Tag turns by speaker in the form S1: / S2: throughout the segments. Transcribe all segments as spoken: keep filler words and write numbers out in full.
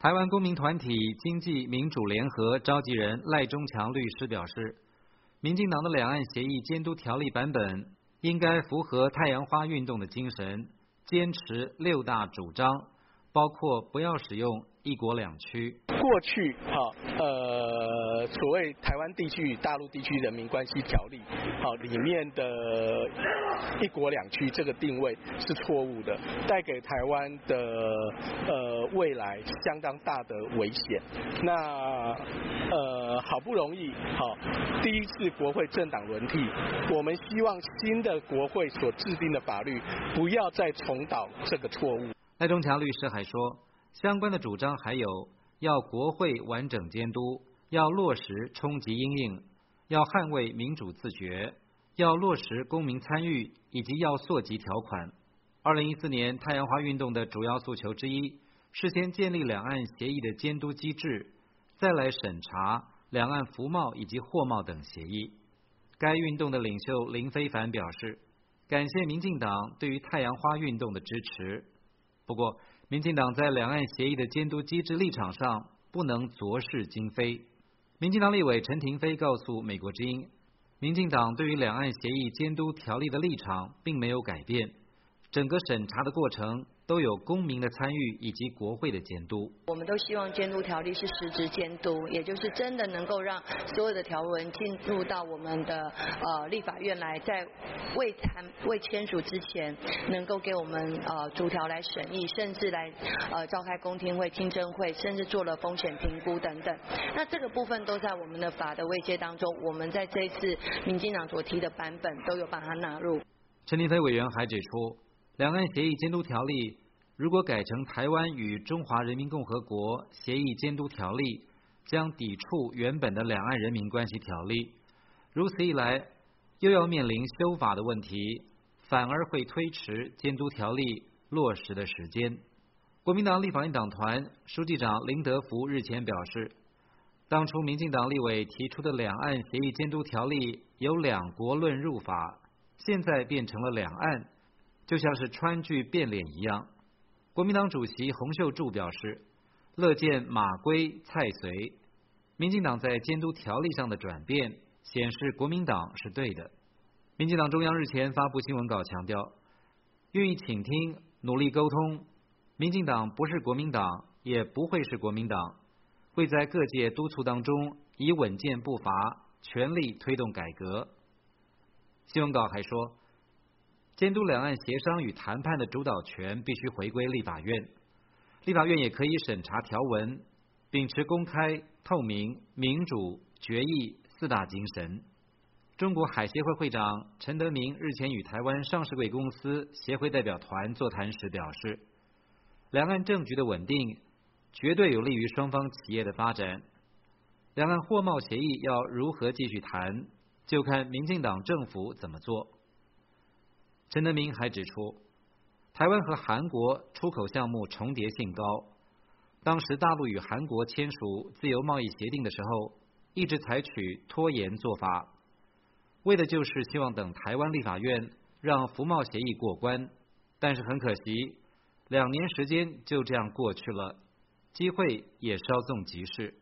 S1: 台湾公民团体经济民主联合召集人赖中强律师表示，民进党的两岸协议监督条例版本应该符合太阳花运动的精神，坚持六大主张，包括不要使用一国两区。
S2: 过去好呃所谓台湾地区与大陆地区人民关系条例好里面的一国两区这个定位是错误的，带给台湾的呃未来相当大的危险。那呃好不容易好第一次国会政党轮替，我们希望新的国会所制定的法律不要再重蹈这个错误。
S1: 赖中强律师还说，相关的主张还有要国会完整监督，要落实冲击因应，要捍卫民主自觉，要落实公民参与，以及要溯及条款。二零一四年太阳花运动的主要诉求之一，是先建立两岸协议的监督机制，再来审查两岸服贸以及货贸等协议。该运动的领袖林飞帆表示，感谢民进党对于太阳花运动的支持。不过，民进党在两岸协议的监督机制立场上不能昨是今非。民进党立委陈亭妃告诉美国之音，民进党对于两岸协议监督条例的立场并没有改变，整个审查的过程都有公民的参与以及国会的监督。
S3: 我们都希望监督条例是实质监督，也就是真的能够让所有的条文进入到我们的呃立法院来，在未谈未签署之前，能够给我们呃逐条来审议，甚至来呃召开公听会、听证会，甚至做了风险评估等等。那这个部分都在我们的法的位阶当中，我们在这一次民进党所提的版本都有把它纳入。
S1: 陈亭妃委员还指出，两岸协议监督条例如果改成台湾与中华人民共和国协议监督条例，将抵触原本的两岸人民关系条例。如此一来，又要面临修法的问题，反而会推迟监督条例落实的时间。国民党立法院党团书记长林德福日前表示，当初民进党立委提出的两岸协议监督条例由两国论入法，现在变成了两岸，就像是川剧变脸一样。国民党主席洪秀柱表示，乐见马归菜随。民进党在监督条例上的转变，显示国民党是对的。民进党中央日前发布新闻稿强调，愿意倾听，努力沟通。民进党不是国民党，也不会是国民党，会在各界督促当中，以稳健步伐，全力推动改革。新闻稿还说，监督两岸协商与谈判的主导权必须回归立法院，立法院也可以审查条文，秉持公开、透明、民主、决议四大精神。中国海协会会长陈德明日前与台湾上市柜公司协会代表团座谈时表示，两岸政局的稳定绝对有利于双方企业的发展。两岸货贸协议要如何继续谈，就看民进党政府怎么做。陈德明还指出，台湾和韩国出口项目重叠性高，当时大陆与韩国签署自由贸易协定的时候，一直采取拖延做法，为的就是希望等台湾立法院让服贸协议过关，但是很可惜，两年时间就这样过去了，机会也稍纵即逝。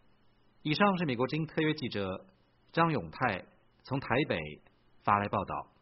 S1: 以上是美国之音特约记者张永泰从台北发来报道。